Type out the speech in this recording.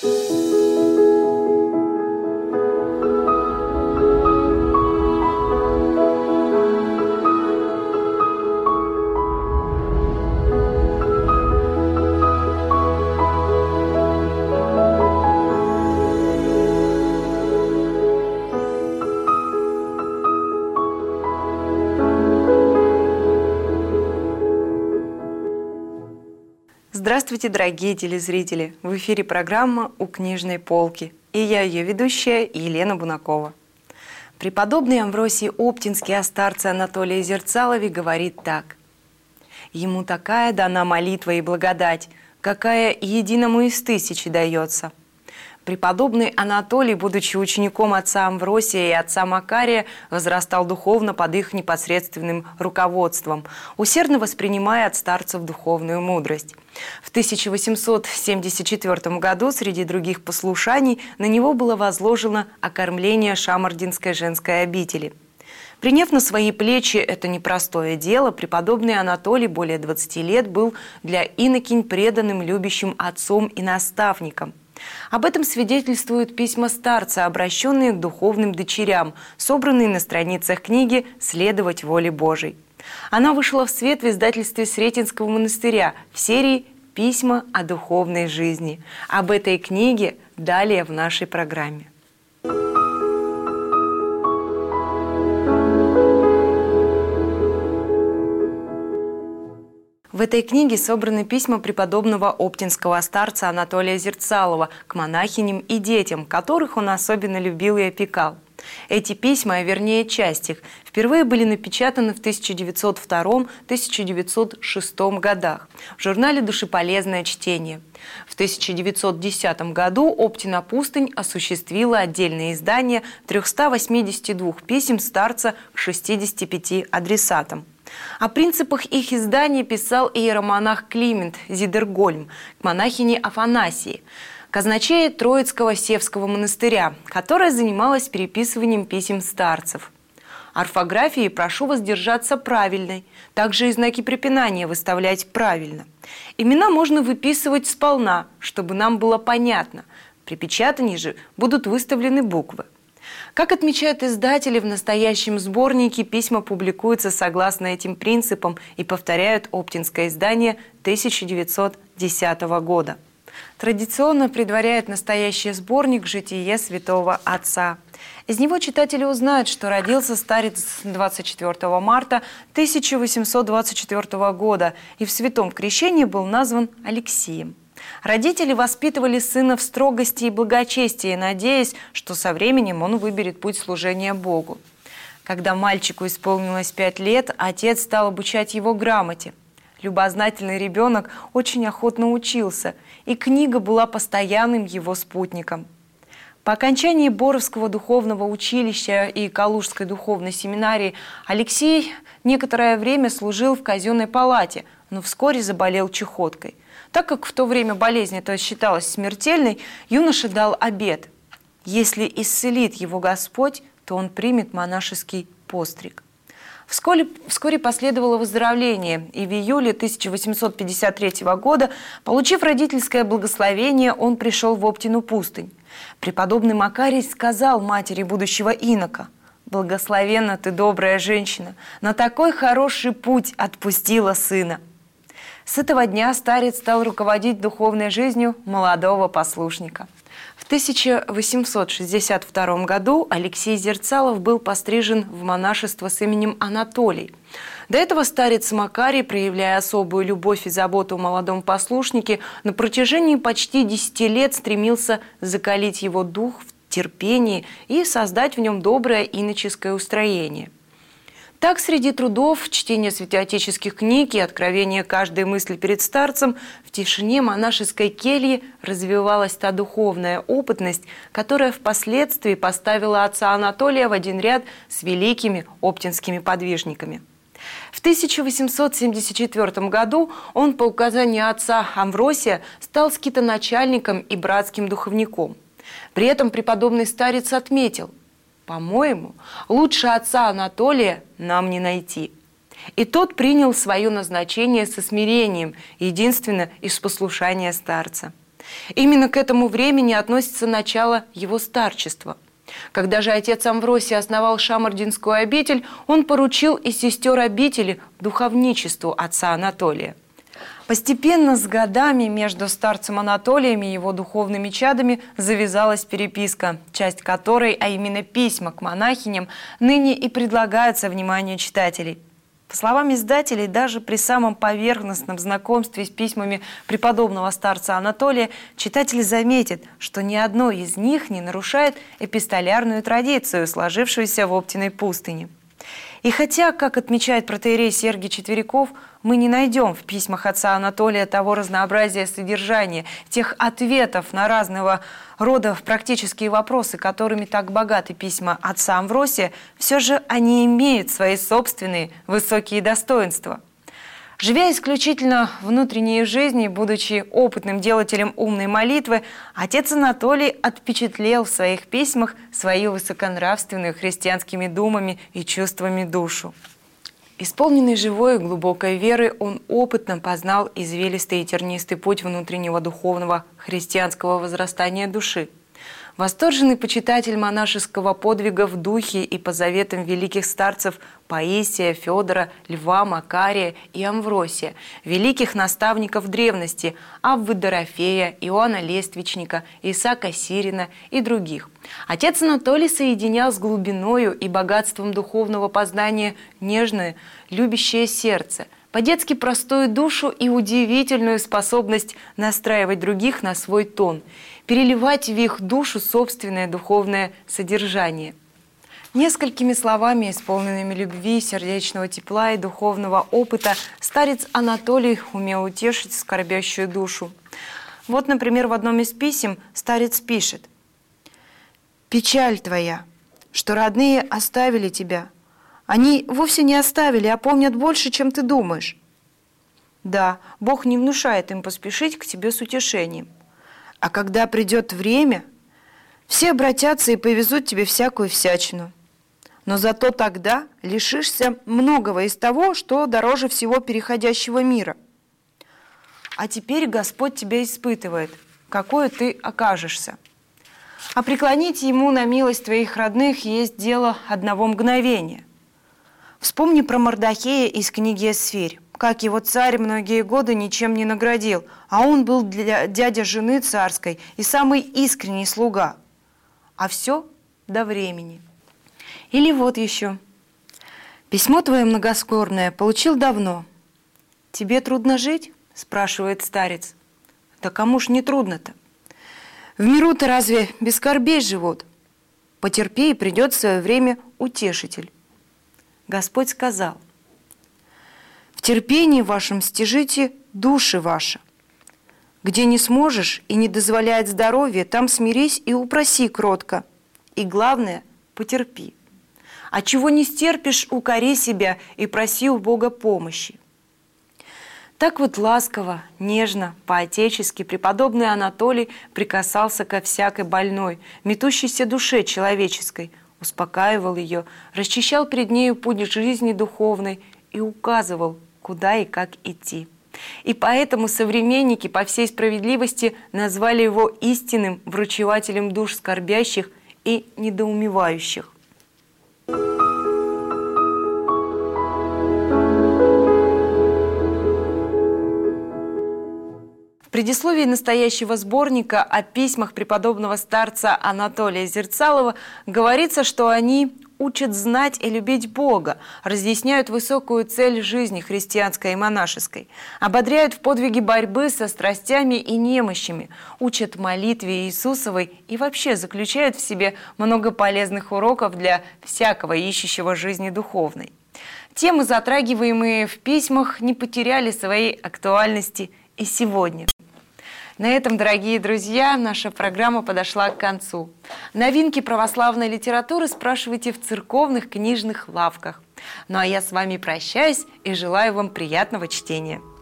Здравствуйте, дорогие телезрители! В эфире программа «У книжной полки». И я ее ведущая Елена Бунакова. Преподобный Амвросий Оптинский о старце Анатолии Зерцалове говорит так. «Ему такая дана молитва и благодать, какая единому из тысячи дается». Преподобный Анатолий, будучи учеником отца Амвросия и отца Макария, возрастал духовно под их непосредственным руководством, усердно воспринимая от старцев духовную мудрость. В 1874 году среди других послушаний на него было возложено окормление Шамардинской женской обители. Приняв на свои плечи это непростое дело, преподобный Анатолий более 20 лет был для инокинь преданным, любящим отцом и наставником. Об этом свидетельствуют письма старца, обращенные к духовным дочерям, собранные на страницах книги «Следовать воле Божией». Она вышла в свет в издательстве Сретенского монастыря в серии «Письма о духовной жизни». Об этой книге далее в нашей программе. В этой книге собраны письма преподобного оптинского старца Анатолия Зерцалова к монахиням и детям, которых он особенно любил и опекал. Эти письма, а вернее часть их, впервые были напечатаны в 1902-1906 годах в журнале «Душеполезное чтение». В 1910 году Оптина пустынь осуществила отдельное издание 382 писем старца к 65 адресатам. О принципах их издания писал иеромонах Климент Зидергольм к монахине Афанасии, казначея Троицкого Севского монастыря, которая занималась переписыванием писем старцев. Орфографии прошу воздержаться правильной, также и знаки препинания выставлять правильно. Имена можно выписывать сполна, чтобы нам было понятно. При печатании же будут выставлены буквы. Как отмечают издатели, в настоящем сборнике письма публикуются согласно этим принципам и повторяют оптинское издание 1910 года. Традиционно предваряет настоящий сборник «Житие святого отца». Из него читатели узнают, что родился старец 24 марта 1824 года и в святом крещении был назван Алексием. Родители воспитывали сына в строгости и благочестии, надеясь, что со временем он выберет путь служения Богу. Когда мальчику исполнилось 5 лет, отец стал обучать его грамоте. Любознательный ребенок очень охотно учился, и книга была постоянным его спутником. По окончании Боровского духовного училища и Калужской духовной семинарии Алексей некоторое время служил в казенной палате, но вскоре заболел чахоткой. Так как в то время болезнь эта считалась смертельной, юноша дал обет: если исцелит его Господь, то он примет монашеский постриг. Вскоре последовало выздоровление, и в июле 1853 года, получив родительское благословение, он пришел в Оптину пустынь. Преподобный Макарий сказал матери будущего инока: «Благословенна ты, добрая женщина, на такой хороший путь отпустила сына». С этого дня старец стал руководить духовной жизнью молодого послушника. В 1862 году Алексей Зерцалов был пострижен в монашество с именем Анатолий. До этого старец Макарий, проявляя особую любовь и заботу о молодом послушнике, на протяжении почти 10 лет стремился закалить его дух в терпении и создать в нем доброе иноческое устроение. Так, среди трудов, чтения святоотеческих книг и откровения каждой мысли перед старцем, в тишине монашеской кельи развивалась та духовная опытность, которая впоследствии поставила отца Анатолия в один ряд с великими оптинскими подвижниками. В 1874 году он по указанию отца Амвросия стал скитоначальником и братским духовником. При этом преподобный старец отметил: «По-моему, лучше отца Анатолия нам не найти». И тот принял свое назначение со смирением, единственно из послушания старца. Именно к этому времени относится начало его старчества. Когда же отец Амвросий основал Шамардинскую обитель, он поручил и сестер обители духовничеству отца Анатолия. Постепенно с годами между старцем Анатолием и его духовными чадами завязалась переписка, часть которой, а именно письма к монахиням, ныне и предлагаются вниманию читателей. По словам издателей, даже при самом поверхностном знакомстве с письмами преподобного старца Анатолия читатель заметит, что ни одно из них не нарушает эпистолярную традицию, сложившуюся в Оптиной пустыне. И хотя, как отмечает протоиерей Сергий Четверяков, мы не найдем в письмах отца Анатолия того разнообразия содержания, тех ответов на разного рода практические вопросы, которыми так богаты письма отца Амвросия, все же они имеют свои собственные высокие достоинства. Живя исключительно внутренней жизнью, будучи опытным делателем умной молитвы, отец Анатолий отпечатлел в своих письмах свою высоконравственную христианскими думами и чувствами душу. Исполненный живой и глубокой веры, он опытно познал извилистый и тернистый путь внутреннего духовного христианского возрастания души. Восторженный почитатель монашеского подвига в духе и по заветам великих старцев Паисия, Федора, Льва, Макария и Амвросия, великих наставников древности Аввы Дорофея, Иоанна Лествичника, Исаака Сирина и других. Отец Анатолий соединял с глубиною и богатством духовного познания нежное, любящее сердце, по-детски простую душу и удивительную способность настраивать других на свой тон, переливать в их душу собственное духовное содержание. Несколькими словами, исполненными любви, сердечного тепла и духовного опыта, старец Анатолий умел утешить скорбящую душу. Вот, например, в одном из писем старец пишет: «Печаль твоя, что родные оставили тебя. Они вовсе не оставили, а помнят больше, чем ты думаешь. Да, Бог не внушает им поспешить к тебе с утешением. А когда придет время, все обратятся и повезут тебе всякую всячину. Но зато тогда лишишься многого из того, что дороже всего переходящего мира. А теперь Господь тебя испытывает, какой ты окажешься. А преклонить Ему на милость твоих родных есть дело одного мгновения. Вспомни про Мордохея из книги «Эсфирь», как его царь многие годы ничем не наградил, а он был дядя жены царской и самый искренний слуга. А все до времени. Или вот еще. Письмо твое многоскорбное получил давно. Тебе трудно жить? Спрашивает старец. Да кому ж не трудно-то? В миру-то разве без скорбей живут? Потерпи, и придет в свое время утешитель. Господь сказал: в терпении вашем стяжите души ваши. Где не сможешь и не дозволяет здоровье, там смирись и упроси кротко. И главное, потерпи. А чего не стерпишь, укори себя и проси у Бога помощи. Так вот ласково, нежно, по-отечески преподобный Анатолий прикасался ко всякой больной, метущейся душе человеческой, успокаивал ее, расчищал перед нею путь жизни духовной и указывал, куда и как идти. И поэтому современники по всей справедливости назвали его истинным врачевателем душ скорбящих и недоумевающих. В предисловии настоящего сборника о письмах преподобного старца Анатолия Зерцалова говорится, что они учат знать и любить Бога, разъясняют высокую цель жизни христианской и монашеской, ободряют в подвиге борьбы со страстями и немощами, учат молитве Иисусовой и вообще заключают в себе много полезных уроков для всякого ищущего жизни духовной. Темы, затрагиваемые в письмах, не потеряли своей актуальности и сегодня. На этом, дорогие друзья, наша программа подошла к концу. Новинки православной литературы спрашивайте в церковных книжных лавках. Ну а я с вами прощаюсь и желаю вам приятного чтения.